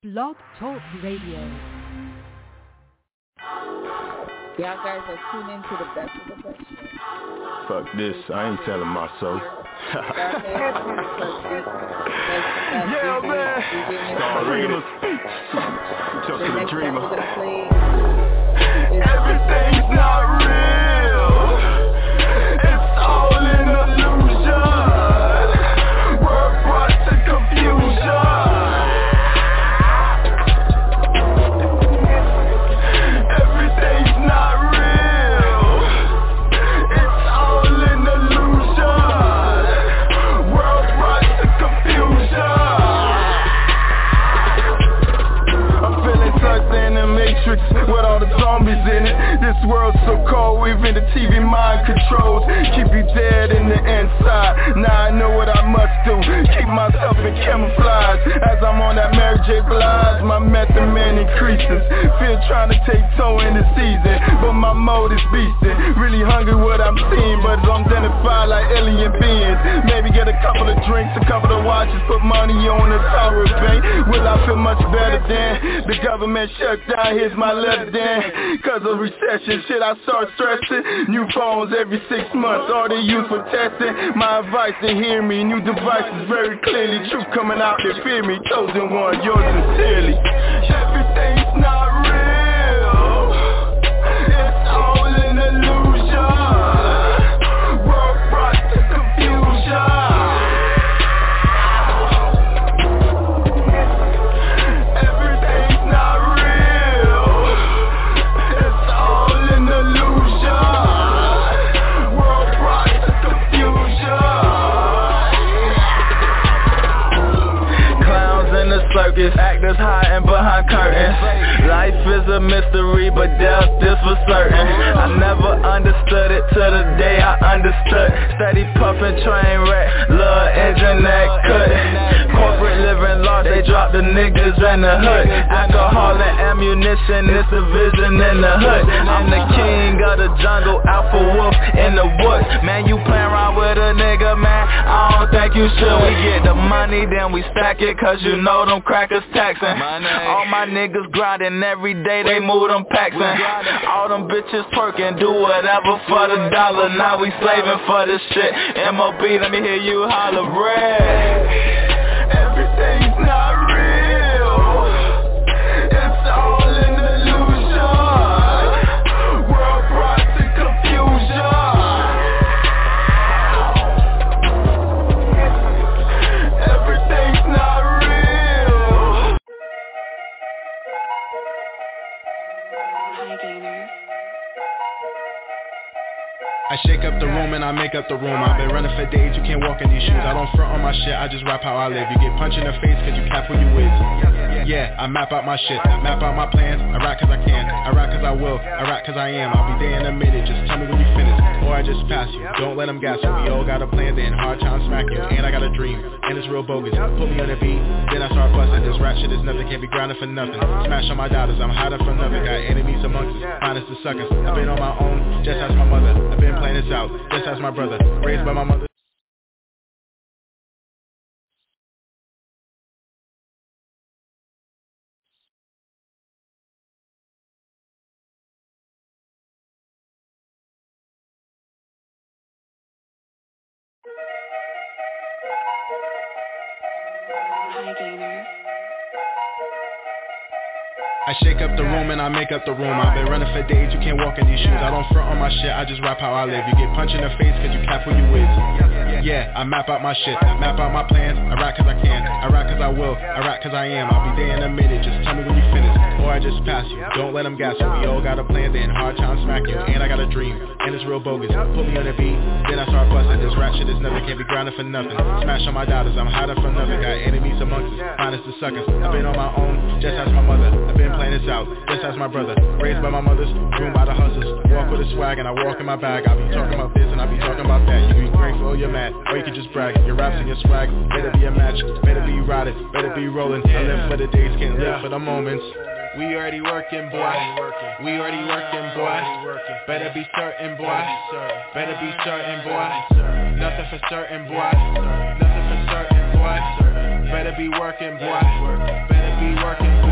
Blog Talk Radio. Y'all guys are tuned into the best of the best. Fuck this, I ain't telling my soul. Yeah, man. Dreamers. Talk to the dreamer. Everything's not real. It's all an illusion. We're brought to confusion. Everything's not real. It's all an illusion. We're brought to confusion. I'm feeling sucked in the matrix with all the zombies in it. This world's so cold, even the TV mind controls. Keep you dead in the inside. Now I know what I must do. Keep myself in camouflage. As I'm on that Mary J. Blige, my method man increases. Feel trying to take toe in the season, but my mode is beastin'. Really hungry what I'm seeing, but I'm identified like alien beings. Maybe get a couple of drinks, a couple of watches, put money on the Tower of Bank. Will I feel much better than the government shut down? Here's my letter then. Cause of recession, shit I start stressing. New phones every 6 months, all they use for testing. My advice to hear me, new devices very clearly. Truth coming out, they fear me, chosen one, yours sincerely. Everything's not real. It's all an illusion. We're brought to confusion. Everything's not real. It's all an illusion. We're brought to confusion. Clowns in the circus, actors hiding behind curtains. Life is a mystery, but death is for certain. I never understood it till the day I understood. Steady puffin' train wreck, little engine that cut. Corporate living large, they drop the niggas in the hood. Alcohol and ammunition, it's the vision in the hood. I'm the king of the jungle, alpha wolf in the woods. Man, you playin' around with a nigga, man, I don't think you should. We get the money, then we stack it, cause you know them crackers taxing. All my niggas grinding every day, they move them packs in. All them bitches twerking, do whatever for the dollar. Now we slaving for this shit. MOB, let me hear you holler, red. Everything's not real. It's all an illusion. We're brought to confusion. Everything's not real. Hi, Gainer. I shake up the room and I make up the room. I've been running for days, you can't walk in these shoes. I don't front on my shit, I just rap how I live. You get punched in the face cause you cap who you with. Yeah, I map out my shit, map out my plans. I rap cause I can, I rap cause I will, I rap cause I am. I'll be there in a minute, just tell me when you finish, or I just pass you. Don't let them gas you, we all got a plan, then hard time smack you. And I got a dream, and it's real bogus. Put me on the beat, then I start busting. This rap shit is nothing, can't be grinding for nothing. Smash on my daughters, I'm hiding from nothing. Got enemies amongst us, honest the suckers. I've been on my own, just as my mother. I've been playing this out, just as my brother. Raised by my mother. Hi, Gainer. I shake up the room and I make up the room. I've been running for days, you can't walk in these shoes. I don't front on my shit, I just rap how I live. You get punched in the face cause you cap who you with. Yeah, I map out my shit, map out my plans. I rap cause I can, I rap cause I will, I rap cause I am. I'll be there in a minute, just tell me when you finish, or I just pass you. Don't let them gas you, we all got a plan, then hard time smack you. And I got a dream, and it's real bogus. Put me on the beat, then I start busting. This rap shit is nothing, can't be grinding for nothing. Smash on my daughters, I'm hiding from nothing. Got enemies amongst us, honest the suckers. I've been on my own, just as my mother. I've been playing this out, just as my brother. Raised by my mothers, groomed by the hustlers. Walk with a swag and I walk in my bag. I be talking about this and I be talking about that. You be grateful or you're mad, or you can just brag. Your raps and your swag, better be a match, better be riding, better be rolling. I live for the days, can't live for the moments. We already working, boy. We already working, boy. Better be certain, boy. Better be certain, boy. Nothing for certain, boy. Nothing for certain, boy. Better be working, boy. Better be working, boy.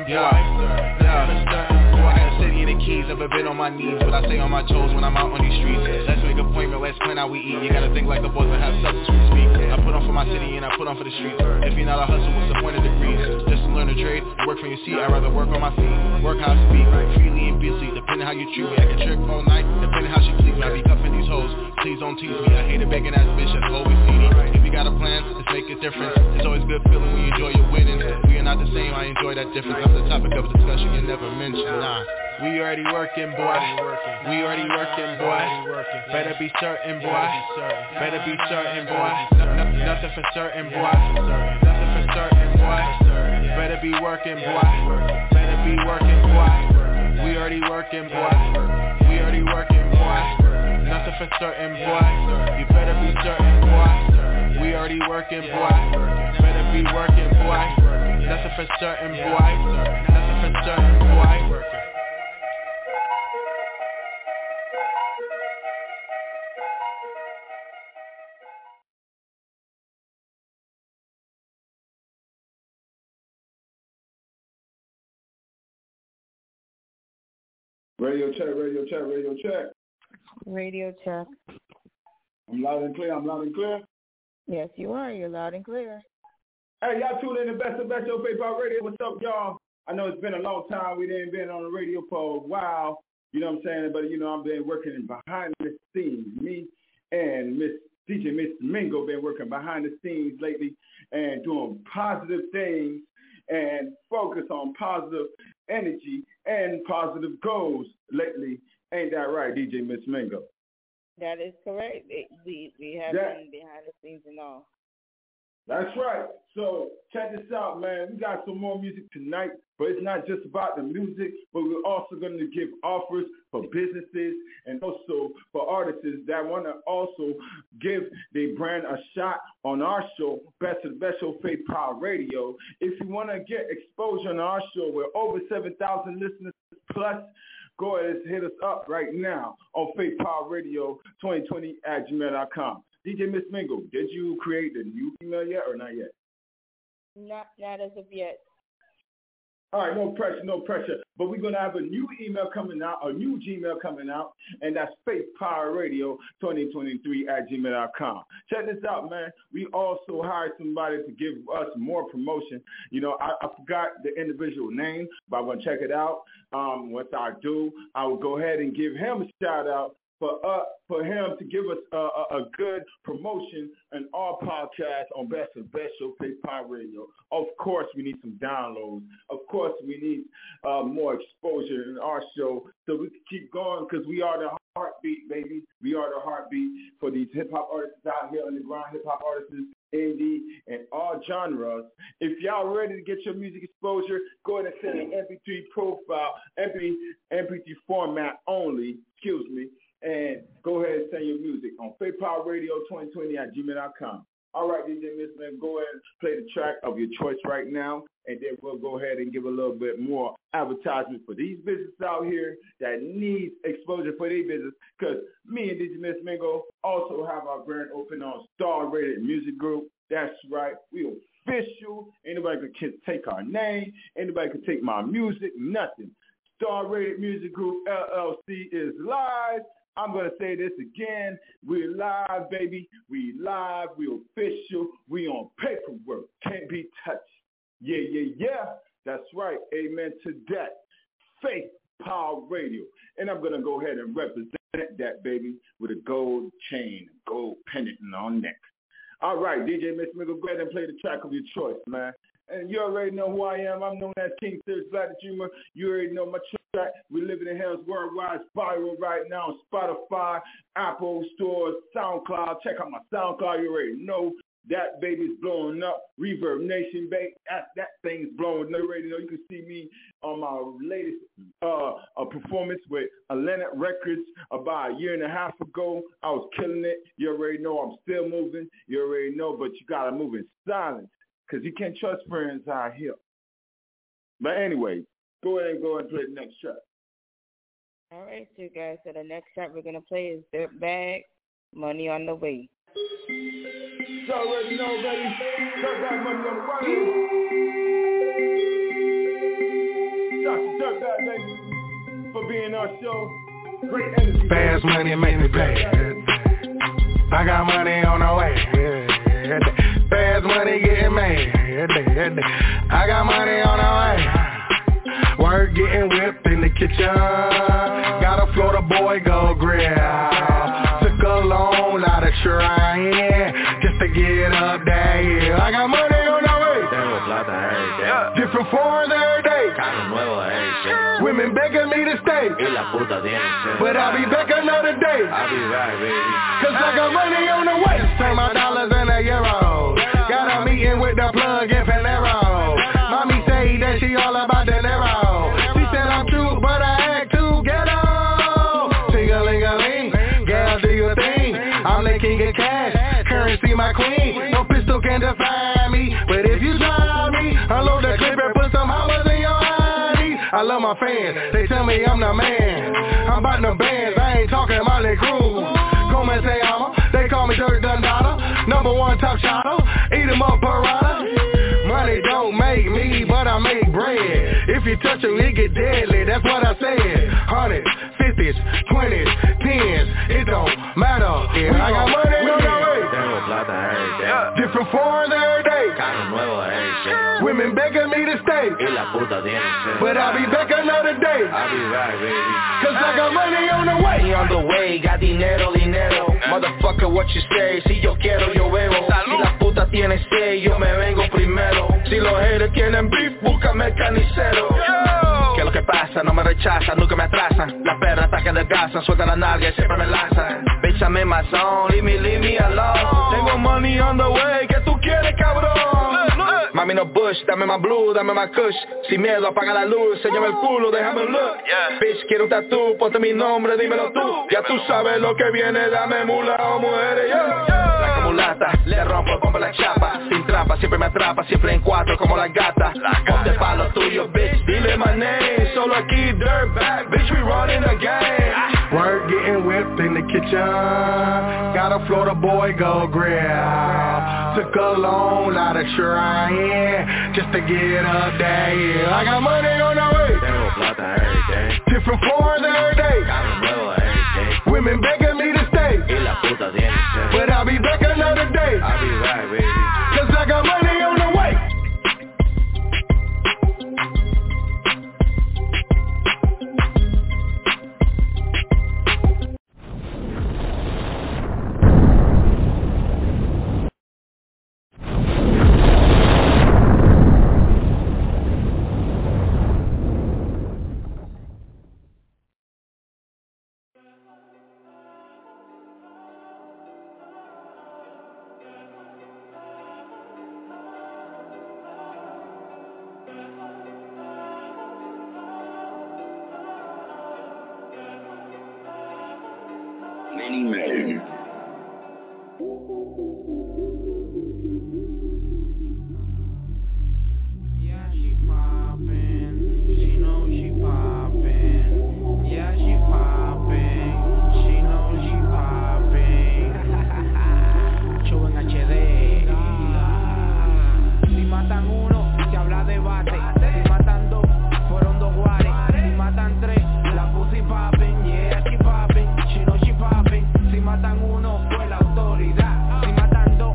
I got a city in the keys, never been on my knees, but I stay on my toes when I'm out on these streets. Let's make an appointment, let's plan how we eat. You gotta think like the boys that have substance we speak. I put on for my city and I put on for the streets. If you're not a hustle, what's the point of degrees? Just to learn a trade, work from your seat. I'd rather work on my feet, work how I speak, freely and busy, depending how you treat me. I can trick all night, depending how she please me. I be cuffing these hoes, please don't tease me. I hate a begging ass bitch that's always seedy. If you got a plan, let's make a difference. It's always good feeling when you enjoy your winnings. We are not the same, I enjoy that difference. I'm the topic of discussion you never mentioned. Nah, we already working, boy. We already working, boy. Better be certain, boy. Better be certain, boy. Nothing for certain, boy. Nothing for certain, boy. Better be working, boy. Better be working, boy. We already working, boy. We already working, boy. Nothing for certain, boy. You better be certain, boy. We already working, boy. Better be working, boy. Nothing for certain, boy. Nothing for certain, boy. Radio check, radio check, radio check. Radio check. I'm loud and clear, I'm loud and clear. Yes, you are. You're loud and clear. Hey, y'all tune in to Best of Best Show Faith Radio. What's up, y'all? I know it's been a long time. We didn't been on the radio for a while. You know what I'm saying? But, you know, I've been working behind the scenes. Me and Miss DJ Miss Mingo been working behind the scenes lately and doing positive things and focus on positive energy and positive goals lately. Ain't that right, DJ Miss Mingo? That is correct. We have been behind the scenes and all. That's right. So check this out, man. We got some more music tonight, but it's not just about the music, but we're also going to give offers for businesses and also for artists that want to also give their brand a shot on our show, Best of the Best Show Faith Power Radio. If you want to get exposure on our show, we're over 7,000 listeners plus. Go ahead and hit us up right now on Faith Power Radio 2020 at gmail.com. DJ Miss Mingo, did you create the new email yet or not yet? Not as of yet. All right, no pressure, no pressure. But we're going to have a new email coming out, a new Gmail coming out, and that's Faith Power Radio 2023 at gmail.com. Check this out, man. We also hired somebody to give us more promotion. You know, I forgot the individual name, but I'm going to check it out. Once I do, I will go ahead and give him a shout out for him to give us a good promotion in our podcast on Best of Best Show Faith Power Radio. Of course, we need some downloads. Of course, we need more exposure in our show so we can keep going because we are the heartbeat, baby. We are the heartbeat for these hip-hop artists out here, underground hip-hop artists, indie, and all genres. If y'all ready to get your music exposure, go ahead and send an MP3 profile, MP3 format only, and go ahead and send your music on Faith Power Radio 2020 at gmail.com. All right, DJ Miss Man, go ahead and play the track of your choice right now, and then we'll go ahead and give a little bit more advertisement for these businesses out here that need exposure for their business, because me and DJ Miss Mingo also have our brand open on Star Rated Music Group. That's right. We official. Anybody can take our name. Anybody can take my music. Nothing. Star Rated Music Group, LLC is live. I'm going to say this again. We're live, baby. We live. We official. We on paperwork. Can't be touched. Yeah. That's right. Amen to that. Faith Power Radio. And I'm going to go ahead and represent that, baby, with a gold chain, gold pendant on neck. All right, DJ Miss Mingo, go ahead and play the track of your choice, man. And you already know who I am. I'm known as King Serious Black the Dreamer. You already know my track. We're living in hell's worldwide spiral right now on Spotify, Apple stores, SoundCloud. Check out my SoundCloud. You already know that baby's blowing up. Reverb Nation, baby. That thing's blowing up. You already know. You can see me on my latest performance with Atlantic Records about a year and a half ago. I was killing it. You already know I'm still moving. You already know, but you got to move in silence. Because you can't trust friends out here. But anyway, go ahead and play the next track. All right, so you guys, so the next track we're going to play is Dirtbag, Money on the Way. You already know, baby. Dirtbag, Money on the Way. Shout to Dirtbag, baby, for being on our show. Great energy. Fast money make me pay. I got money on the way. Fast money getting made. I got money on the way. Work getting whipped in the kitchen. Got a Florida boy go grill. Took a loan out of trying just to get up there. Yeah. I got money on the way. Tengo plata every day. Different forms every day. Carro nuevo every day. Women begging me to stay. Y la puta tiene sed. But I'll be back another day. I'll be back, baby. Cause I got money on the way. Turn my dollars into euros. Got a meeting with the plug in Panero. Mommy say that she all about the Nero. She said I'm cute, but I act too ghetto. Ting-a-ling-a-ling, gal do your thing. I'm the king of cash, currency my queen. No pistol can define me, but if you try me, unload the clip and put some hammers in your ID. I love my fans, they tell me I'm the man. I'm about the bands, I ain't talking Molly Cruz. Come and say I'm they call me Dirk Dundada. Number one top shotter, eat 'em up Parada. Money don't make me, but I make bread. If you touch it, it get deadly, that's what I said. 100s, 50s, 20s, 10s, it don't matter. Yeah, I got money on the way. Tengo plata every day. Different forms every day. Carro nuevo every day. Women begging me to stay. Y la puta tiene sed. But I'll be back another day. I'll be back, baby. Cause I got money on the way. On the way, got dinero, dinero. Motherfucker, what you say? Si yo quiero, yo bebo. Si la puta tiene sed, yo me vengo primero. Si los haters tienen beef, búscame el carnicero. ¿Qué es lo que pasa? No me rechazan, nunca me atrasan. Las perras atacan del gas, sueltan la nalga y siempre me lanzan. Bitch, I'm in my zone, leave me alone. Tengo money on the way, ¿qué tú quieres, cabrón? Mami, no Bush, dame más blue, dame más kush. Sin miedo, apaga la luz, enséñame el culo, déjame un look. Bitch, quiero un tatú, ponte mi nombre, dímelo tú. Ya tú sabes lo que viene, dame mula o mujeres, La acumulata, le rompo el bombo la chapa. Sin trampa, siempre me atrapa, siempre en cuatro como la gata. Ponte pa' lo tuyo, bitch, dile my name. Solo aquí, Dirtbag, bitch, we running the game. Work getting whipped in the kitchen. Got a Florida boy go grill. Took a loan out of trying just to get up there. Yeah, I got money on the way. Tengo plata every day. Different forms every day. Carro nuevo every day. Women begging me to stay. Y la puta tiene sed. But I'll be back another day. I'll be back, baby. Cause I got money on the way. Si matan uno, fue la autoridad. Si matan dos,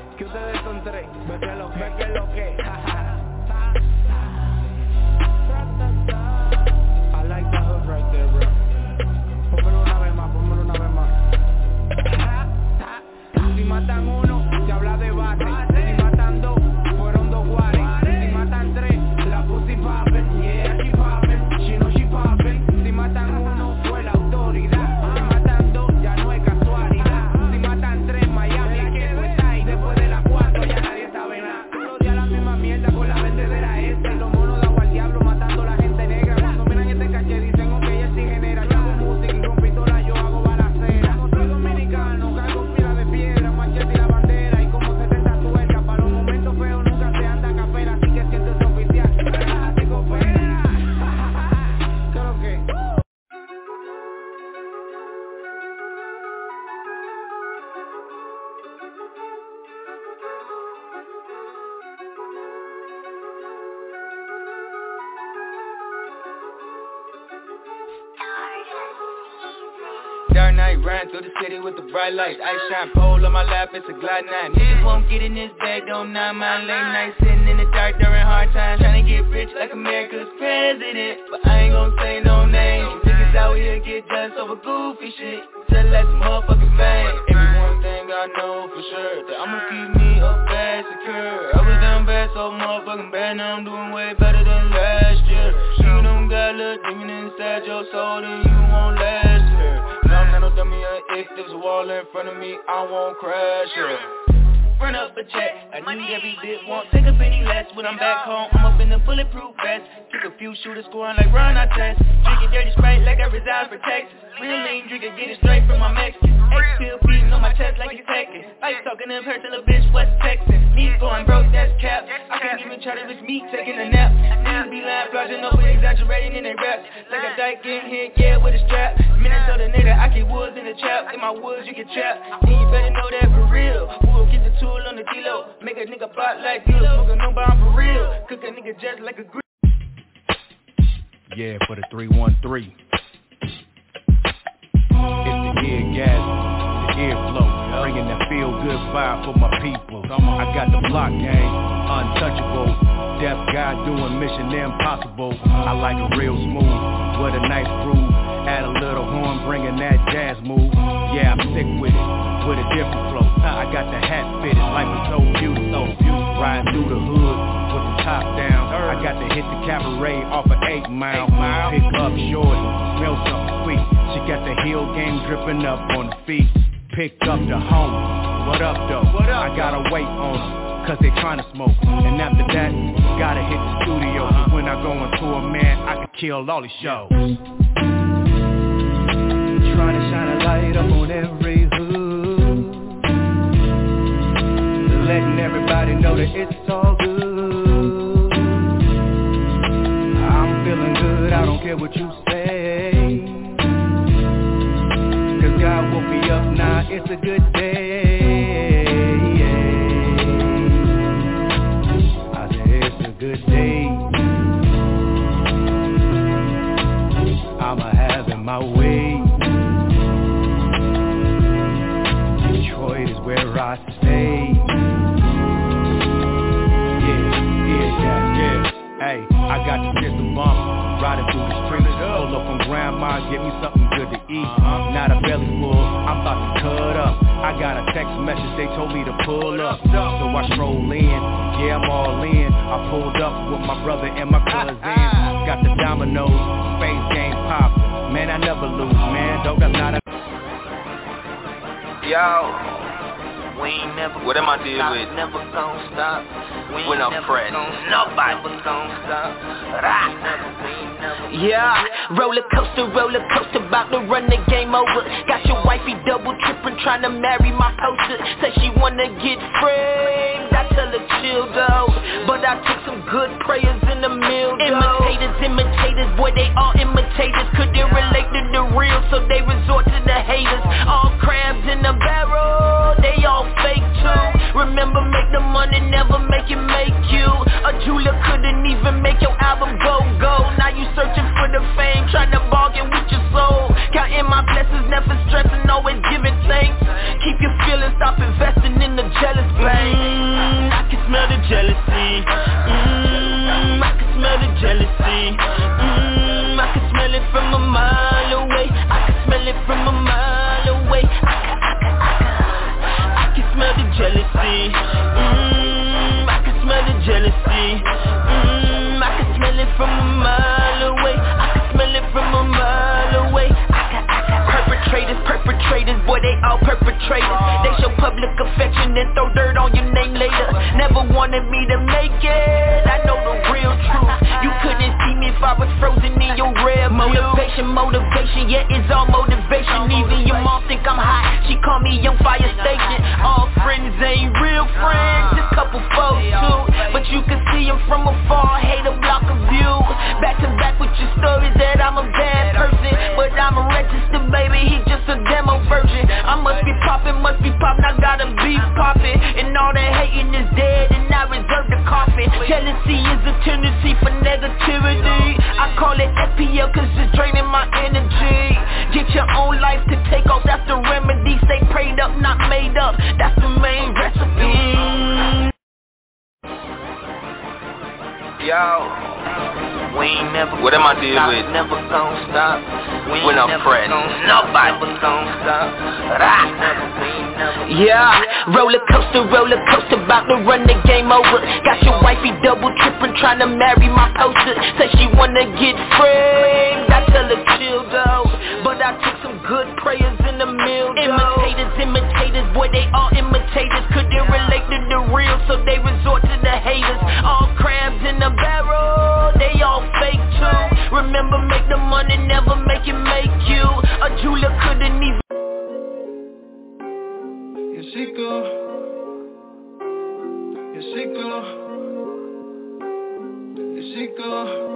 que ustedes son tres. Ve que lo que. I like that hook right there, bro. Pónmelo una vez más. Si matan uno, se habla de base. Si matan dos, fueron dos guares. Si matan tres, la pussy poppin'. Yeah, she poppin', she know she poppin'. Si matan uno, fue la autoridad. Si matan dos, ya no es casualidad. Si matan tres, Miami, que tú estás ahí. Después de las 4 ya nadie sabe nada. Todos días la misma mierda con la vendedera esta. Y los monos de agua al diablo matando a la gente negra. Cuando miran este caché dicen, ok, él sí genera. Yo hago música y con pistola yo hago balacera. No soy dominicano, cargo pila de piedra, machete y la bandera. Y como 70 tuercas, para los momentos feos nunca se anda a capela. Así que sientes oficial, relájate coopera. ¿Qué es lo que? Dark night, ran through the city with the bright lights. Ice shine pole on my lap, it's a Glide 9. Niggas won't get in this bag, don't mind my late night. Sitting in the dark during hard times, trying to get rich like America's president. But I ain't gon' say no names. Niggas out here get jealous over goofy shit. Tell that some motherfucking fame. Every one thing I know for sure, that I'ma keep me up bad secure. I was down bad, so motherfucking bad, now I'm doing way better than last year. You don't got a little demon inside your soul, then you won't last here. No, I'm not no dummy, if there's a wall in front of me, I won't crash it. Run up a check, I need every bit, won't take a penny less. When I'm back home, I'm up in the bulletproof vest. Kick a few shooters scoring like Ron Artest. Drinking dirty Sprite like I reside for Texas. Real lean drinking, get it straight from my Mexican. X-pill beating on my chest like it's Tekken. Life talking in person, little bitch, West Texas. Me going broke, that's cap. I can't even try to reach me taking a nap. Niggas be lying, flogging over, exaggerating in their raps. Like a dyke getting hit, yeah, with a strap. Minnesota nigga, I keep woods in the trap. In my woods, you get trapped. And you better know that for real. We'll get the tool on the kilo. Make a nigga plot like dealer. Smoking no bomb for real. Cook a nigga just like a grill. Yeah, for the 313. It's the ear gas, the earflow, bringing that feel-good vibe for my people. I got the block game, untouchable. Deaf guy doing mission impossible. I like it real smooth, with a nice groove. Add a little horn, bringing that jazz move. Yeah, I'm sick with it, with a different flow. I got the hat fitted, life is so beautiful. Riding through the hood with the top down. I got to hit the cabaret off of 8 Mile. Pick up shorty, smell something sweet. She got the heel game dripping up on the feet. Pick up the homie, what up though? I gotta wait on them, cause they tryna smoke. And after that, gotta hit the studio. When I go into a man, I can kill all these shows. Trying to shine a light up on every hood, letting everybody know that it's all good. I'm feeling good, I don't care what you say, cause God woke me up, now it's a good day. I said it's a good day. I'ma have it my way. Detroit is where I stay. Yeah. Hey, I got the system bump, riding through the streets. Pull up on grandma, get me something good to eat. Not a belly full, I'm about to cut up. I got a text message, they told me to pull up. So I stroll in, yeah, I'm all in. I pulled up with my brother and my cousin. Got the dominoes, space game pop. Man, I never lose, man, don't got not a... Yo, we ain't never what am I dealing with? Never gonna stop. When I'm fresh, nobody gon' stop. Yeah, roller coaster, about to run the game over. Got your wifey double tripping, trying to marry my poster. Say she wanna get framed, I tell her chill though. But I took some good prayers in the mill though. Imitators, boy they all imitators. Couldn't relate to the real, so they resort to the haters. All crabs in the barrel, they all fake too. Remember, make the money, never make it make you. A jeweler couldn't even make your album go. Now you searching for the fame, trying to bargain with your soul. Counting my blessings, never stressing, always giving thanks. Keep your feelings, stop investing in the jealous bank. jealousy. I can smell the jealousy. I can smell it from a mile away. I can smell it from a mile away. I can smell the jealousy. I can smell the jealousy. I can smell it from a mile away. I can smell it from a mile away. Perpetrators, boy, they all perpetrators. They show public affection and throw dirt on your name later. Never wanted me to make it, I know the real truth. You couldn't see me if I was frozen in your red motivation, yeah, it's all motivation. Even your mom think I'm hot, she call me Young Fire Station. All friends ain't real friends, just couple folks too. But you can see them from afar, hate a block of view. Back to back with your stories that I'm a bad person, but I'm a registered baby, he just a demo version. I must be poppin', I gotta be poppin'. And all that hating is dead, and I reserve the coffin. Jealousy is a tendency for negativity. I call it FPL cause it's draining my energy. Get your own life to take off, that's the remedy. Stay prayed up, not made up, that's the main recipe. Yo, we ain't never. What am I dealing with? Never gon' stop. We're not friends. Nobody never gon' stop. Yeah, roller coaster, about to run the game over. Got your wifey double trippin', tryna marry my poster. Said she wanna get framed. I tell her chill though, but I took some good prayers in the mill. Imitators, boy, they all imitators. Couldn't relate to the real, so they resort to the haters. All crabs in the barrel, they all fake too. Remember, make the money, never make it make you. A jeweler couldn't even. Here she go. Here she go. Here she go.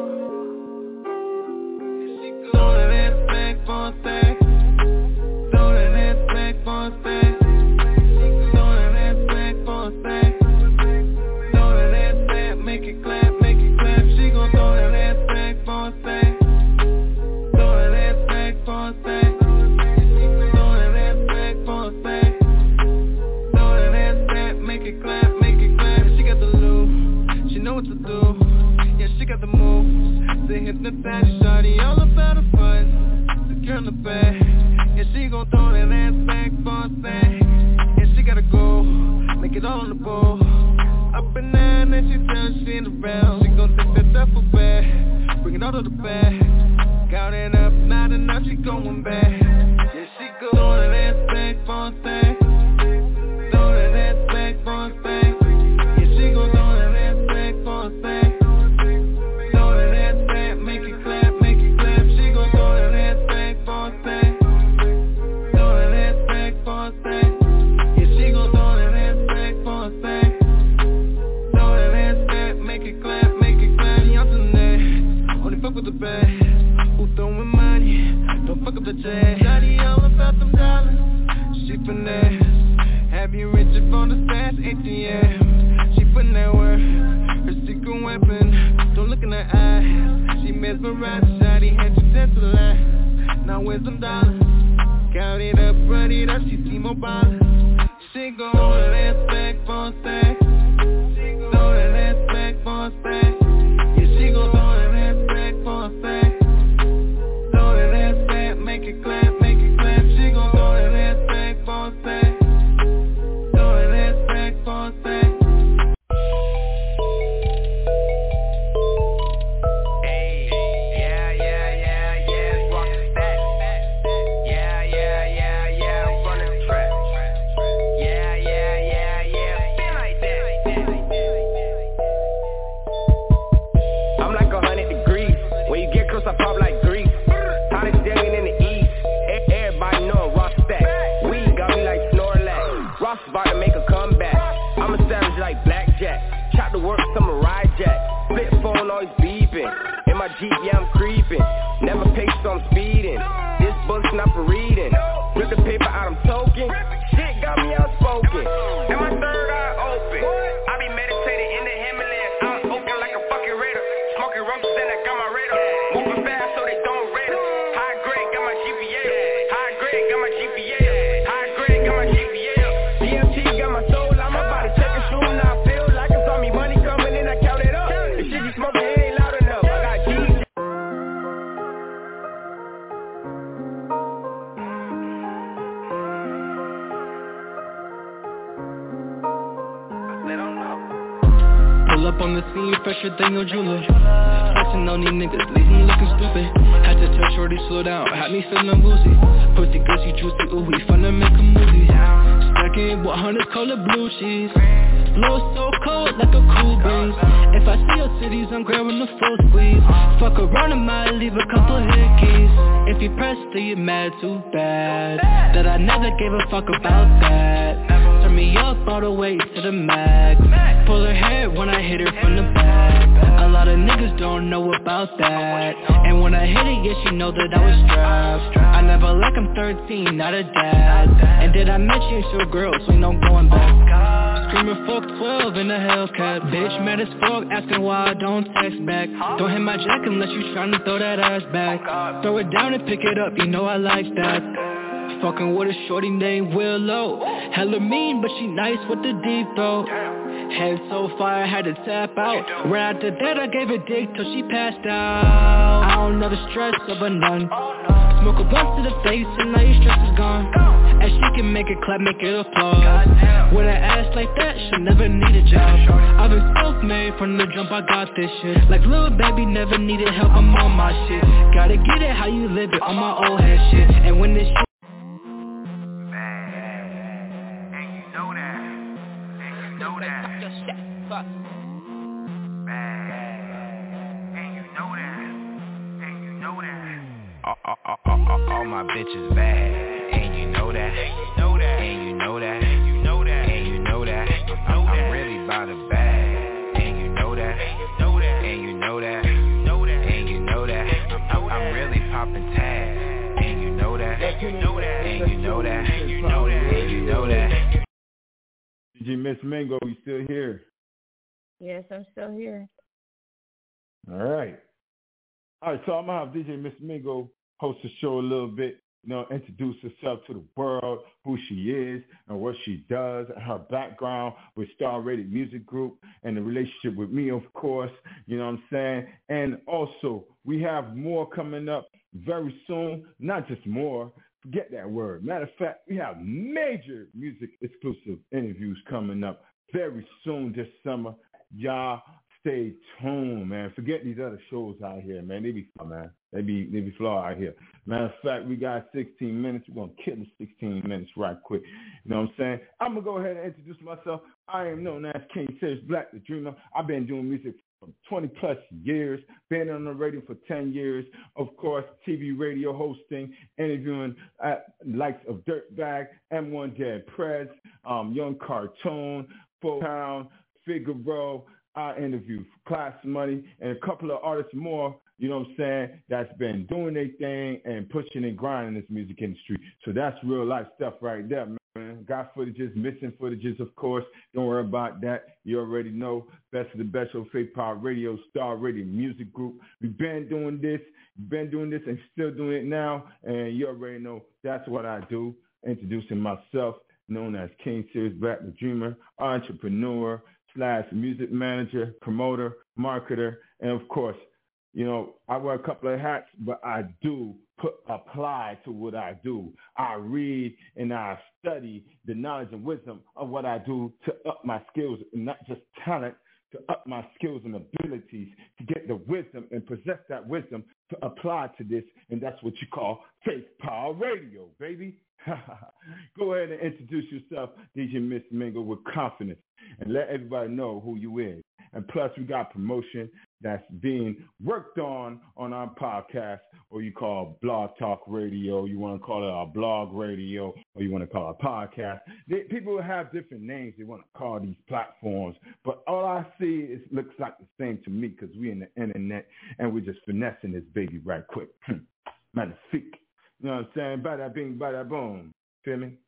Here she go. Throwing that back for a thing. Throwing that back for a thing. Throwing that back for a thing. Throwing that back, make it clap, make it clap. She gon' throw that back for a thing. Throwing that back for a thing. Throwing that back for a thing. Throwing that back, make it clap, make it clap. She got the loop, she know what to do. Yeah, she got the moves. They hypnotize you, shawty, all about the fun. The girl in the back, yeah, she gon' throw that ass back for a thing. Yeah, she gotta go, make it all on the bowl. Up and down, and she tells she in the round. She gon' take that duffel bag, bring it all to the back. Counting up, not enough, she going back. Yeah, she go throwing that ass back for a thing. Throwing that ass back for a thing. Yeah, she gon' throw that ass back for a thing. Throwing that ass back, make it clap, make it clap. She gon' throw that ass back for a thing. Throwing that ass back for a thing. Yeah, she gon' throw that ass back for a thing. Throw that ass back, make it clap, make it clap. She on the net, only fuck with the bag. Who throwing money, don't fuck up the jet. Shawty all about them dollars, she finesse. Have you reaching for the fast ATM? She putting that work, her secret weapon. Don't look in her eyes, she mesmerized. Shawty had you dead to the last. Now where's them dollars? Count it up, run it up, she see more ballers. She gon' throw that ass back for a thing. Throw that ass back for a thing. Yeah, she gon' throw that ass back for a thing. Throw that ass back, make it clap, make it clap. She gon' throw that ass back for a thing. Throw that ass back for a thing. Hey, yeah, it's rockin' back. Yeah, I'm running the track. Yeah, been like that. I'm like 100 degrees. When you get close, I pop like grease. Hottest day in the east. Everybody know Ross stack. Weed got me like Snorlax. Ross about to make a comeback. I'm a savage like Blackjack. Chop the work, samurai jack. Flip phone always beeping. In my Jeep, yeah, I'm creeping. Never pace, so I'm speeding. This book's not for reading. Rip the paper out, I'm token. Shit got me outspoken. And my third eye open. I be meditating in the Himalayas. I'm open like a fucking raider. Smoking rum, then I got my radar. Moving fast so they don't rate us. High grade, got my GPA. High grade, got my GPA. High grade, got my GPA. DMT got my soul, I'm about to check a shoe. Now I feel like it's on me money. Pull up on the scene, fresher than your jeweler. Flexing on these niggas, leave them looking stupid. Had to tell shorty slow down, had me feeling woozy. Pussy gussy, juicy, ooh, we finna make a movie. Stacking 100 color blue cheese. Flow so cold like a cool breeze. If I see your titties, I'm grabbing the full squeeze. Fuck around, I might leave a couple hickeys. If you press, then you mad too bad that I never gave a fuck about that. Turn me up all the way to the max. Pull her hair when I hit her from the back. A lot of niggas don't know about that. And when I hit it, yeah, she know that I was strapped. I never like I'm 13, not a dad. And did I mention to a girl, so ain't no going back. Screaming fuck 12 in a Hellcat. Bitch mad as fuck, asking why I don't text back. Don't hit my jack unless you tryna throw that ass back. Throw it down and pick it up, you know I like that. Fucking with a shorty named Willow. Hella mean, but she nice with the deep throat. Head so far, I had to tap out. Right after that, I gave a dick till she passed out. I don't know the stress of a nun. Smoke a blunt to the face and now your stress is gone. And she can make it clap, make it applause. With an ass like that, she'll never need a job. I've been self-made from the jump, I got this shit. Like little baby, never needed help, I'm on my shit. Gotta get it how you live it, on my old head shit. And when this shit all my bitches bad, and you know that, and you know that, and you know that, and you know that, I'm really about the bag, and you know that, and you know that, and you know that, I'm really popping tags, and you know that, and you know that, and you know that, and you know that. DJ Miss Mingo, you still here? Yes, I'm still here. All right, so I'm gonna have DJ Miss Mingo host the show a little bit, introduce herself to the world, who she is and what she does, and her background with Star Rated Music Group and the relationship with me, of course, you know what I'm saying? And also, we have more coming up very soon, not just more, forget that word. Matter of fact, we have major music exclusive interviews coming up very soon this summer. Y'all stay tuned, man. Forget these other shows out here, man. They be fun, man. They be flaw out here. Matter of fact, we got 16 minutes. We're going to kill the 16 minutes right quick. You know what I'm saying? I'm going to go ahead and introduce myself. I am known as King Sirius Black, the Dreamer. I've been doing music for 20 plus years, been on the radio for 10 years. Of course, TV radio hosting, interviewing at likes of Dirtbag, M1 Dead Prez, Young Cartoon, Full Town, Figaro. I interviewed Class Money and a couple of artists more, you know what I'm saying, that's been doing their thing and pushing and grinding this music industry. So that's real life stuff right there, man. Got footages, missing footages, of course. Don't worry about that. You already know. Best of the best show, Faith Power Radio, Star Rated Music Group. We've been doing this and still doing it now. And you already know that's what I do. Introducing myself, known as King Sirius Black, the Dreamer, entrepreneur, / music manager, promoter, marketer, and of course, I wear a couple of hats, but I do apply to what I do. I read and I study the knowledge and wisdom of what I do to up my skills, and not just talent, to up my skills and abilities, to get the wisdom and possess that wisdom to apply to this, and that's what you call Faith Power Radio, baby. Go ahead and introduce yourself, DJ Miss Mingo, with confidence, and let everybody know who you is. And plus, we got promotion that's being worked on our podcast, or you call Blog Talk Radio. You want to call it a blog radio, or you want to call it a podcast. People have different names they want to call these platforms, but all I see looks like the same to me, because we in the internet, and we're just finessing this baby right quick. Magnifique. You know what I'm saying? Bada bing, bada boom. Feel me?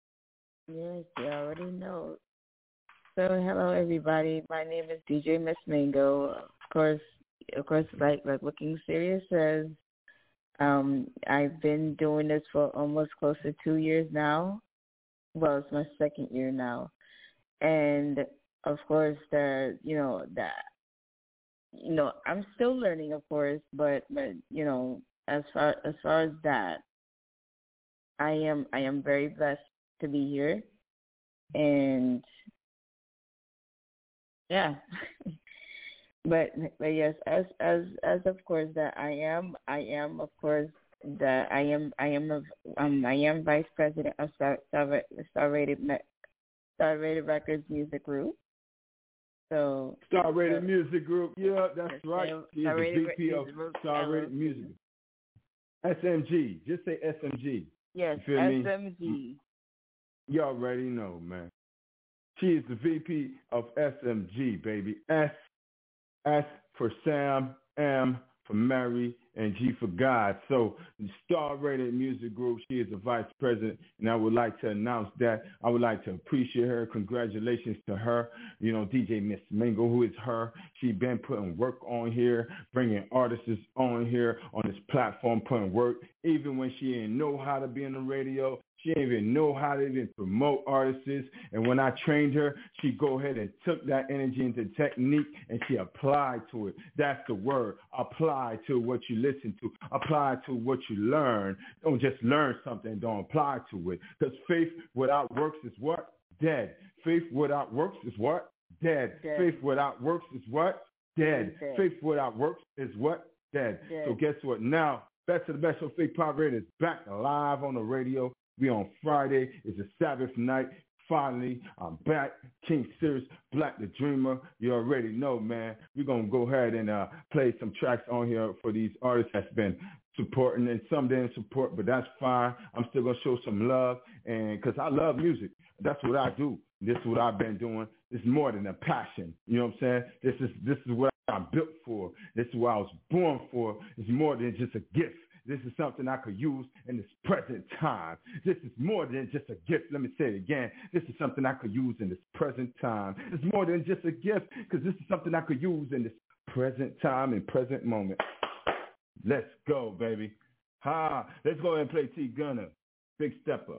Yes, you already know. So, hello everybody. My name is DJ Miss Mingo. Of course, like what King Sirius says, I've been doing this for almost close to 2 years now. Well, it's my second year now, and of course, I'm still learning, of course, but as far as that, I am very blessed to be here, and yeah, But yes, as of course that I am of course that I am vice president of Star Rated Records Music Group. So Star Rated Music Group, yeah, that's right. She is the VP of Star Rated Music. SMG, just say SMG. Yes, you feel SMG. Me? You already know, man. She is the VP of SMG, baby. S for Sam, M for Mary, and G for God. So the Star Rated Music Group, she is the vice president, and I would like to announce that. I would like to appreciate her. Congratulations to her. You know, DJ Miss Mingo, who is her. She been putting work on here, bringing artists on here on this platform, putting work. Even when she didn't know how to be on the radio, she didn't even know how to even promote artists. And when I trained her, she go ahead and took that energy into technique and she applied to it. That's the word. Apply to what you listen to. Apply to what you learn. Don't just learn something. Don't apply to it. Because faith without works is what? Dead. Faith without works is what? Dead. Faith without works is what? Dead. Faith without works is what? Dead. So guess what? Now, Best of the Best of Faith Power Radio is back live on the radio. We on Friday. It's a Sabbath night. Finally, I'm back. King Sirius, Black the Dreamer. You already know, man. We're going to go ahead and play some tracks on here for these artists that's been supporting, and some didn't support, but that's fine. I'm still going to show some love, and because I love music. That's what I do. This is what I've been doing. It's more than a passion. You know what I'm saying? This is what I'm built for. This is what I was born for. It's more than just a gift. This is something I could use in this present time. This is more than just a gift. Let me say it again. This is something I could use in this present time. It's more than just a gift because this is something I could use in this present time and present moment. Let's go, baby. Let's go ahead and play T Gunner, Big Stepper.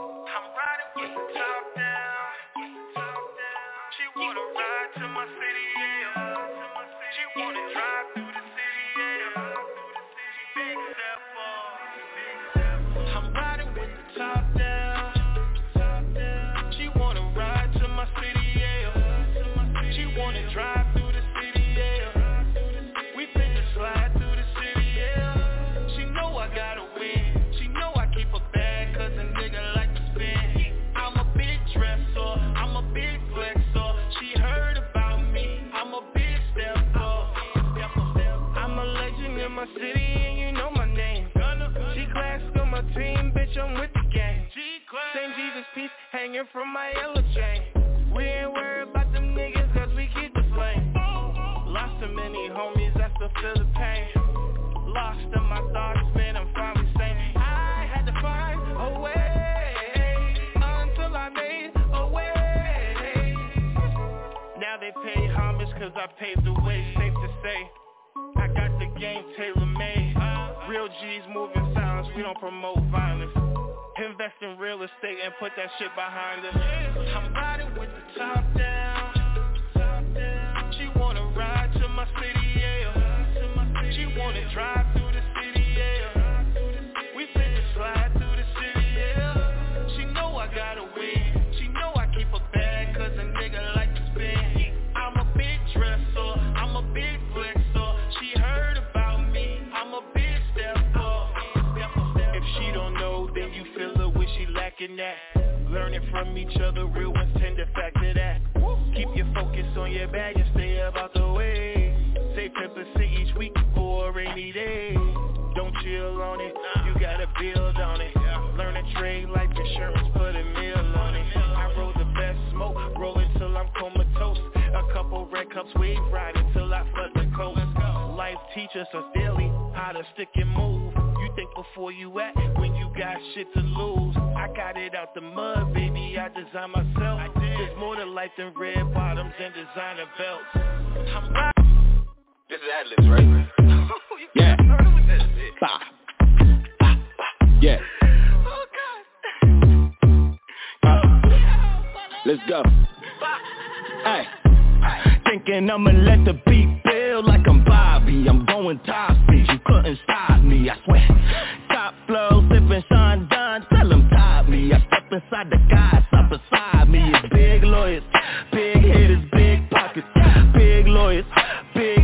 Hanging from my yellow chain. We ain't worried about them niggas cause we keep the flame. Lost so many homies, I still feel the pain. Lost in my thoughts, man, I'm finally saying I had to find a way until I made a way. Now they pay homage cause I paved the way. Safe to say, I got the game tailor-made. Real G's moving silence, we don't promote violence. Invest in real estate and put that shit behind us. I'm riding with the top down. She wanna ride to my city, yeah. She wanna drive through the city, yeah. We finna slide through the city, yeah. She know I gotta win. She know I keep a bag cause a nigga like to spend. I'm a big dresser, I'm a big flexer. She heard about me, I'm a big stepper. If she don't know, then you feel her when she lacking that. Learning from each other, real ones tend to factor that. Keep your focus on your bag and stay about the way. Save 10% each week for a rainy day. Don't chill on it, you gotta build on it. Learn a trade, life insurance, put a meal on it. I roll the best smoke, roll it till I'm comatose. A couple red cups, wave ride until I flood the coast. Life teaches us daily how to stick and move. You think before you act when you got shit to lose. I got it out the mud, baby, I designed myself. There's more to life than red bottoms and designer belts. This is Atlas, right? Yeah. Yeah. Let's go. Hey. Thinking I'ma let the beat build like I'm Bobby. I'm going top speed, you couldn't stop me, I swear. Top flow, sipping Sean Dunn, tell them top me. I step inside the guys, up beside me. It's big lawyers, big hitters, big pockets. Big lawyers, big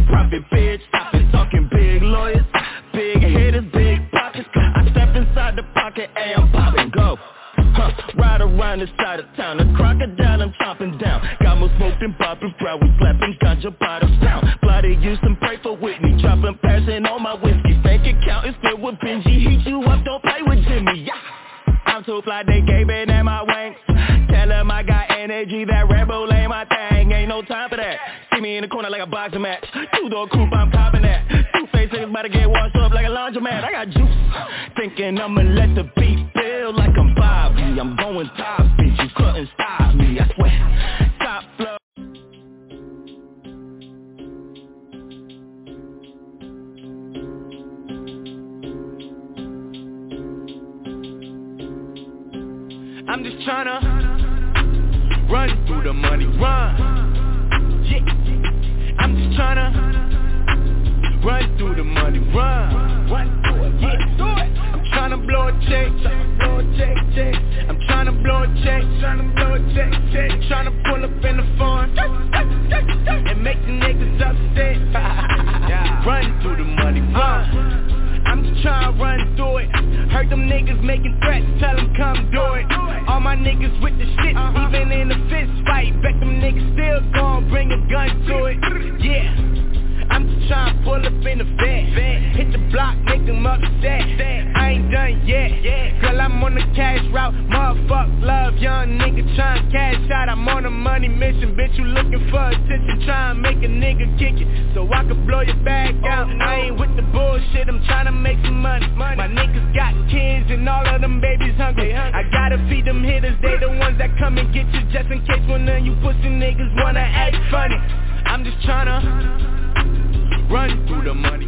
We slapping ganja bottles down. Bloody used and pray for Whitney. Dropping passion on my whiskey. Bank account is filled with Benji. Heat you up, don't play with Jimmy. Yeah. I'm too fly, they gave it at my wanks. Tell them I got energy, that Red Bull ain't my thing. Ain't no time for that. See me in the corner like a boxing match. Two-door coupe, I'm copping that. Two-face niggas about to get washed up like a laundromat. I got juice. Thinking I'ma let the beat feel like I'm Bobby. I'm going top speed, you couldn't stop me, I swear. Top flow. I'm just tryna run through the money, run. Yeah. I'm just tryna run through the money, run. Yeah. I'm tryna blow a check, I'm tryna blow a check, tryna pull up in the phone and make the niggas upset. Run through the money, run. I'm just tryna run through it. Heard them niggas making threats, tell them come do it. All my niggas with the shit, even in a fist fight. Bet them niggas still gon' bring a gun to it. Yeah, I'm just tryna pull up in the vet. Hit the block, make them upset. I ain't done yet. Girl, I'm on the cash route. Motherfuck love, young nigga tryna cash out. I'm on a money mission, bitch. You looking for attention, tryna make a nigga kick it so I can blow your bag out. I ain't with the bullshit, I'm tryna make some money. My niggas got kids and all of them babies hungry. I gotta feed them hitters, they the ones that come and get you just in case one of you pussy niggas wanna act funny. I'm just tryna run through the money.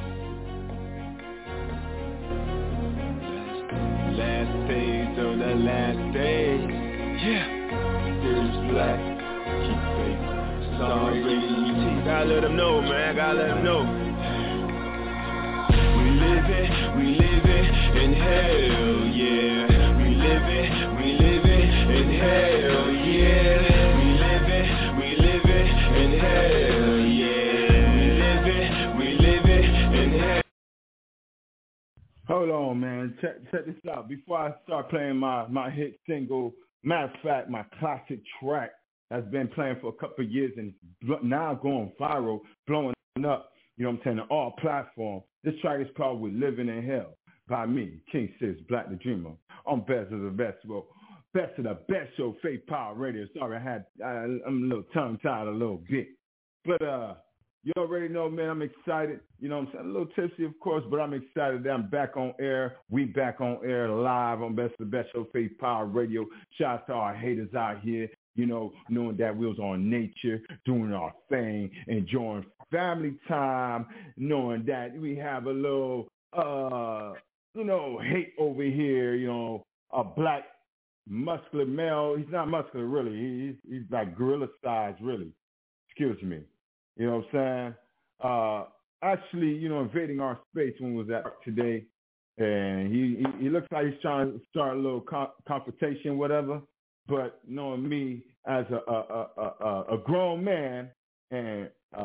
Last page on the last day. Yeah. Sirius Black. Keep faith. Sorry. Gotta let them know, man. Gotta let them know. We living in hell, yeah. We living in hell, yeah. We living in hell, yeah. We living in hell. Hold on, man. Check this out. Before I start playing my hit single, matter of fact, my classic track that's been playing for a couple of years and now going viral, blowing up, you know what I'm saying, on all platforms. This track is called We're Living in Hell by me, King Sis, Black the Dreamer. I'm best of the best. Well, best of the best show, Faith Power Radio. Sorry, I'm a little tongue-tied a little bit. But you already know, man, I'm excited. You know what I'm saying? A little tipsy, of course, but I'm excited that I'm back on air. We back on air live on Best of the Best Show, Faith Power Radio. Shout out to our haters out here, you know, knowing that we was on nature, doing our thing, enjoying family time, knowing that we have a little, you know, hate over here, you know, a black muscular male. He's not muscular, really. He's like gorilla size, really. Excuse me. You know what I'm saying? Actually, you know, invading our space when we was at work today, and he looks like he's trying to start a little confrontation, whatever. But knowing me as a grown man and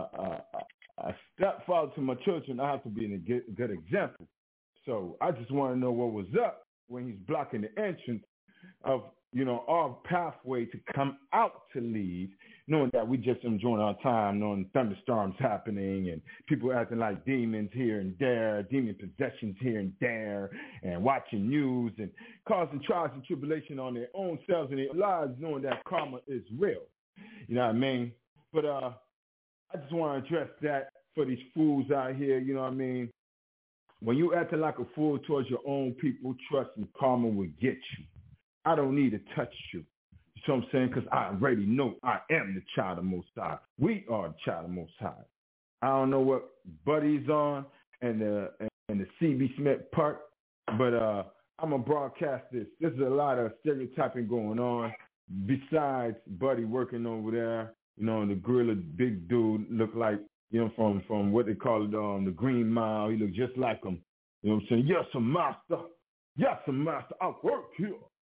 a stepfather to my children, I have to be a good example. So I just want to know what was up when he's blocking the entrance of, you know, our pathway to come out to leave, knowing that we just enjoying our time, knowing thunderstorms happening and people acting like demons here and there, demon possessions here and there, and watching news and causing trials and tribulation on their own selves and their lives, knowing that karma is real. You know what I mean? But I just want to address that for these fools out here, you know what I mean? When you acting like a fool towards your own people, trust me, karma will get you. I don't need to touch you. You know what I'm saying? Because I already know I am the child of Most High. We are the child of Most High. I don't know what Buddy's on and the CB Smith part, but I'm going to broadcast this. There's a lot of stereotyping going on. Besides Buddy working over there, you know, the gorilla big dude look like, you know, from what they call it, the Green Mile. He look just like him. You know what I'm saying? Yes, sir, master. Yes, sir, master. I work here.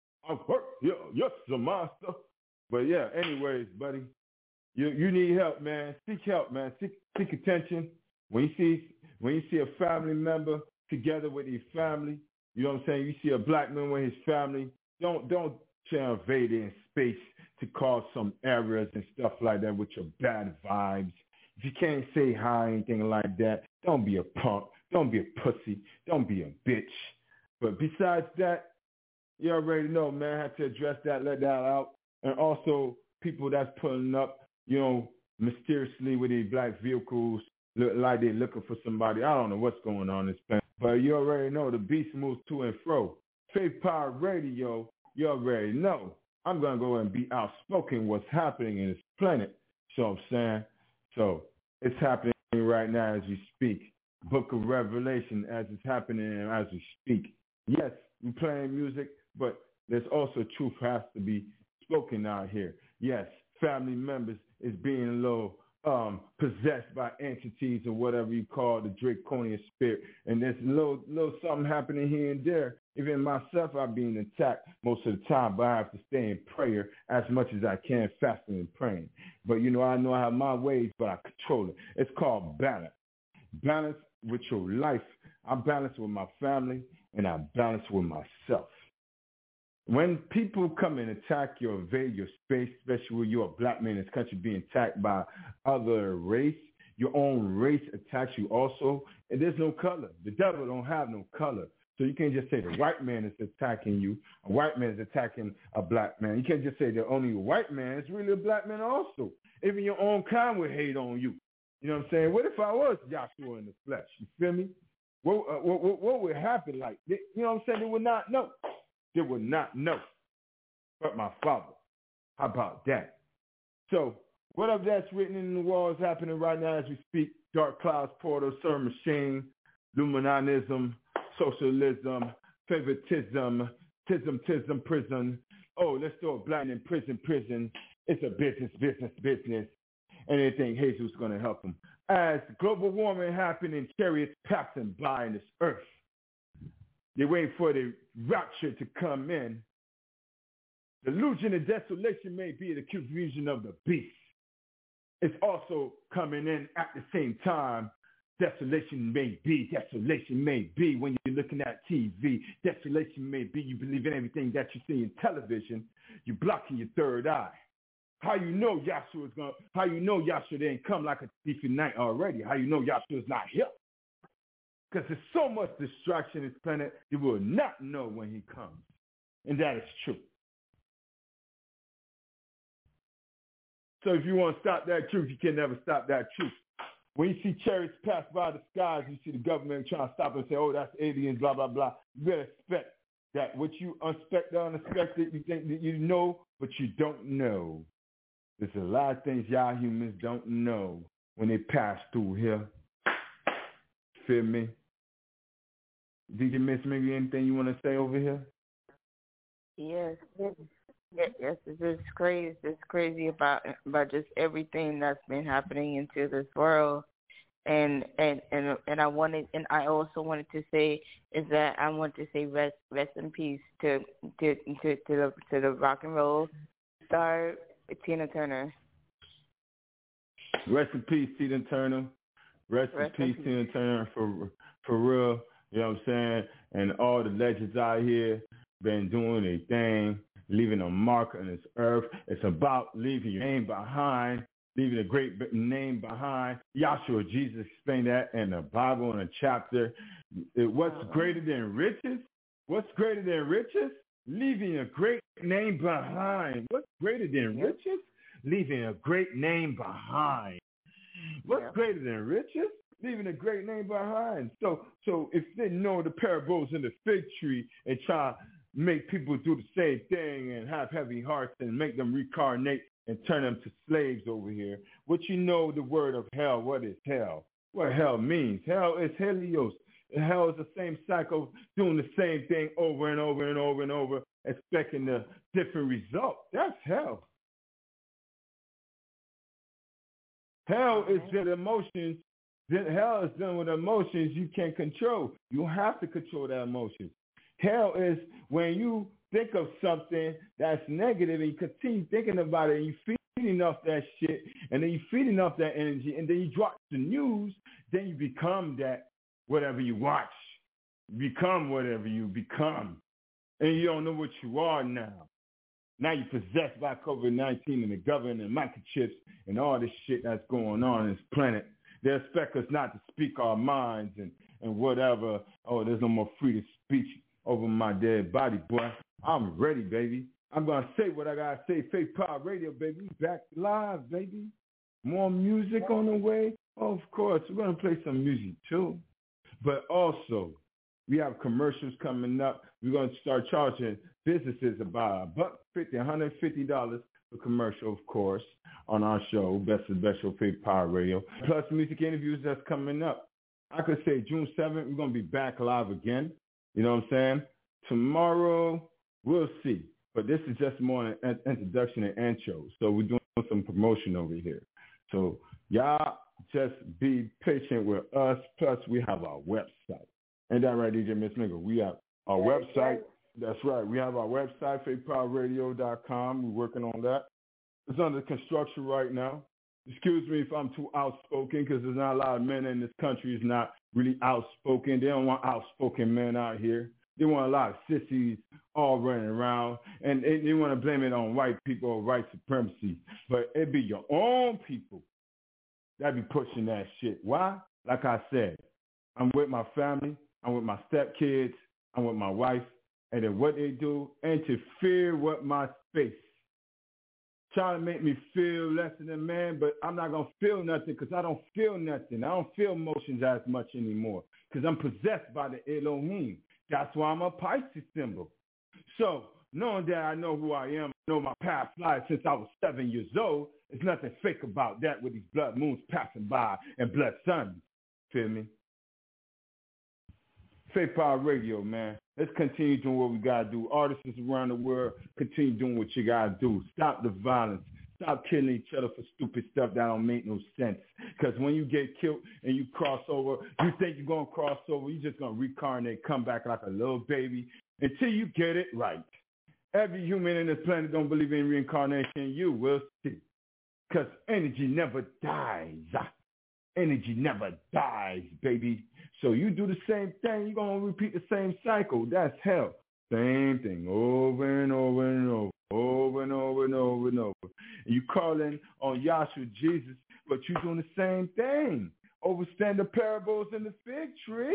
Yes, sir, master. But yeah, anyways, buddy, you need help, man. Seek help, man. Seek attention. When you see a family member together with his family, you know what I'm saying? You see a black man with his family, don't try to invade their space to cause some errors and stuff like that with your bad vibes. If you can't say hi or anything like that, don't be a punk. Don't be a pussy. Don't be a bitch. But besides that, you already know, man, I had to address that, let that out. And also people that's pulling up, mysteriously with these black vehicles, look like they're looking for somebody. I don't know what's going on in this planet. But you already know the beast moves to and fro. Faith Power Radio, you already know. I'm going to go and be outspoken what's happening in this planet. So I'm saying, so it's happening right now as we speak. Book of Revelation as it's happening as we speak. Yes, we're playing music, but there's also truth has to be spoken out here. Yes, family members is being a little possessed by entities or whatever you call the draconian spirit. And there's a little something happening here and there. Even myself, I'm being attacked most of the time, but I have to stay in prayer as much as I can, fasting and praying. But, I know I have my ways, but I control it. It's called balance. Balance with your life. I'm balanced with my family, and I'm balanced with myself. When people come and attack you or invade your space, especially when you're a black man in this country being attacked by other race, your own race attacks you also, and there's no color. The devil don't have no color. So you can't just say the white man is attacking you, a white man is attacking a black man. You can't just say that only a white man is really a black man also. Even your own kind would hate on you. You know what I'm saying? What if I was Joshua in the flesh? You feel me? What would happen? Like, you know what I'm saying? They would not know. They would not know. But my Father. How about that? So, whatever that's written in the wall is happening right now as we speak. Dark Clouds Portal, Sir Machine, Luminanism, socialism, favoritism, tism, prison. Oh, let's throw a black in prison. It's a business. And they think Jesus is going to help them. As global warming happening, chariots passing by in this earth. They wait for the rapture to come in. Delusion and desolation may be the confusion of the beast. It's also coming in at the same time. Desolation may be when you're looking at TV. Desolation may be you believe in everything that you see in television. You're blocking your third eye. How you know Yahshua didn't come like a thief in the night already? How you know Yahshua's not here? Because there's so much distraction in this planet, you will not know when he comes. And that is true. So if you want to stop that truth, you can never stop that truth. When you see chariots pass by the skies, you see the government trying to stop and say, oh, that's aliens, blah, blah, blah. You better expect that what you unexpected, unexpected, you think that you know, but you don't know. There's a lot of things y'all humans don't know when they pass through here. Feel me? Did you miss maybe anything you want to say over here? Yes, it's crazy. It's crazy about just everything that's been happening into this world, and I also wanted to say is that I want to say rest in peace to the rock and roll star Tina Turner. Rest in peace, Tina Turner. Rest in peace, Tina Turner, for real. You know what I'm saying? And all the legends out here been doing their thing, leaving a mark on this earth. It's about leaving your name behind, leaving a great name behind. Yahshua, Jesus explained that in the Bible in a chapter. What's greater than riches? What's greater than riches? Leaving a great name behind. What's greater than riches? Leaving a great name behind. What's greater than riches? Leaving a great name behind. So if they know the parables in the fig tree and try to make people do the same thing and have heavy hearts and make them reincarnate and turn them to slaves over here, what you know the word of hell, what is hell? What hell means? Hell is Helios. Hell is the same cycle, doing the same thing over and over and over and over, expecting a different result. That's hell. Hell is the emotions. Hell is done with emotions you can't control. You have to control that emotion. Hell is when you think of something that's negative and you continue thinking about it and you feeding off that shit and then you feeding off that energy and then you drop the news, then you become that whatever you watch. You become whatever you become. And you don't know what you are now. Now you're possessed by COVID-19 and the government and microchips and all this shit that's going on in this planet. They expect us not to speak our minds and whatever. Oh, there's no more freedom of speech over my dead body, boy. I'm ready, baby. I'm going to say what I got to say. Faith Power Radio, baby. Back live, baby. More music on the way. Oh, of course, we're going to play some music, too. But also, we have commercials coming up. We're going to start charging businesses about $150, $150 for commercial, of course, on our show, Best of the Best Show, Faith Power Radio. Plus music interviews that's coming up. I could say June 7th, we're going to be back live again. You know what I'm saying? Tomorrow, we'll see. But this is just more an introduction and intro. So we're doing some promotion over here. So y'all just be patient with us. Plus, we have our website. Ain't that right, DJ Miss Mingo? We have our website. That's right. We have our website, faithpowerradio.com. We're working on that. It's under construction right now. Excuse me if I'm too outspoken, because there's not a lot of men in this country who's not really outspoken. They don't want outspoken men out here. They want a lot of sissies all running around, and they want to blame it on white people or white supremacy. But it be your own people that be pushing that shit. Why? Like I said, I'm with my family. I'm with my stepkids. I'm with my wife. And then what they do, interfere with my space. Trying to make me feel less than a man, but I'm not going to feel nothing because I don't feel nothing. I don't feel emotions as much anymore because I'm possessed by the Elohim. That's why I'm a Pisces symbol. So knowing that I know who I am, I know my past life since I was 7 years old, there's nothing fake about that with these blood moons passing by and blood suns. Feel me? Faith Power Radio, man. Let's continue doing what we got to do. Artists around the world, continue doing what you got to do. Stop the violence. Stop killing each other for stupid stuff that don't make no sense. Because when you get killed and you cross over, you think you're going to cross over, you're just going to reincarnate, come back like a little baby until you get it right. Every human in this planet don't believe in reincarnation. You will see. Because energy never dies. Energy never dies, baby. So you do the same thing, you're going to repeat the same cycle. That's hell. Same thing over and over and over, over and over and over and over. And you calling on Yahshua Jesus, but you're doing the same thing. Overstand the parables in the fig tree.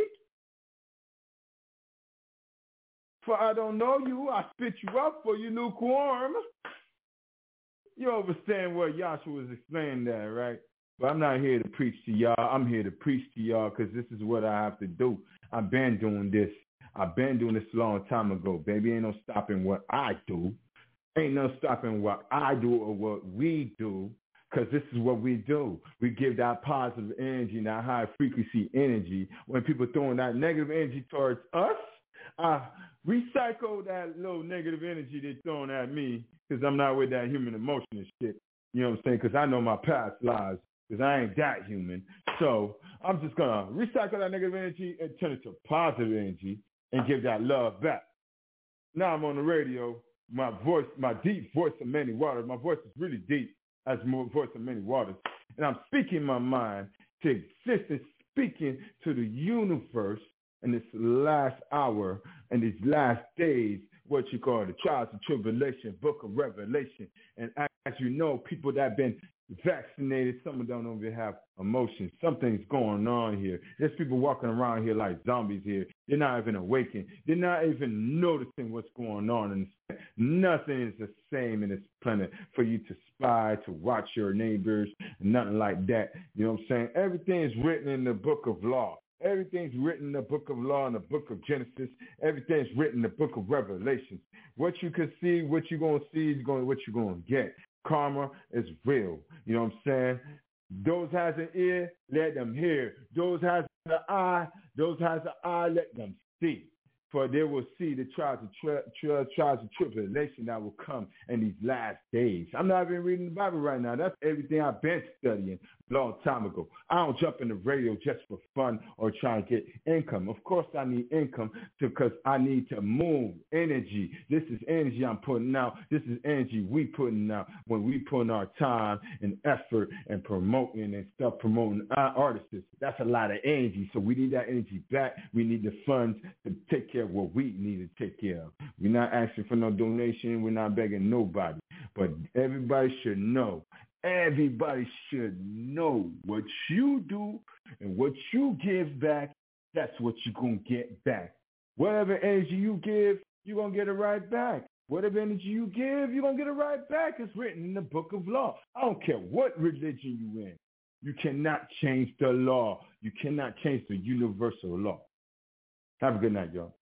For I don't know you, I spit you up for you lukewarm. You understand what Yahshua was explaining there, right? But I'm not here to preach to y'all. I'm here to preach to y'all because this is what I have to do. I've been doing this. I've been doing this a long time ago, baby. Ain't no stopping what I do. Ain't no stopping what I do or what we do because this is what we do. We give that positive energy and that high frequency energy. When people throwing that negative energy towards us, I recycle that little negative energy they're throwing at me because I'm not with that human emotion and shit. You know what I'm saying? Because I know my past lives. Because I ain't that human. So I'm just going to recycle that negative energy and turn it to positive energy and give that love back. Now I'm on the radio. My voice, my deep voice of many waters. My voice is really deep as more voice of many waters. And I'm speaking my mind to existence, speaking to the universe in this last hour and these last days, what you call the trials and tribulation, book of Revelation. And as you know, people that have been vaccinated, some of them don't even have emotions. Something's going on here. There's people walking around here like zombies here. They're not even awakened. They're not even noticing what's going on. And nothing is the same in this planet for you to spy, to watch your neighbors, nothing like that. You know what I'm saying? Everything is written in the book of law. Everything's written in the book of law and the book of Genesis. Everything's written in the book of Revelations. What you can see, what you're going to see is what you're going to get. Karma is real. You know what I'm saying? Those has an ear, let them hear. Those has an eye, let them see. For they will see the trials and tribulation that will come in these last days. I'm not even reading the Bible right now. That's everything I've been studying. long time ago. I don't jump in the radio just for fun or try to get income. Of course I need income because I need to move energy. This is energy I'm putting out. This is energy we putting out when we putting our time and effort and promoting and stuff, promoting our artists. That's a lot of energy. So we need that energy back. We need the funds to take care of what we need to take care of. We're not asking for no donation. We're not begging nobody. But everybody should know. Everybody should know what you do and what you give back, that's what you're going to get back. Whatever energy you give, you're going to get it right back. Whatever energy you give, you're going to get it right back. It's written in the book of law. I don't care what religion you're in. You cannot change the law. You cannot change the universal law. Have a good night, y'all.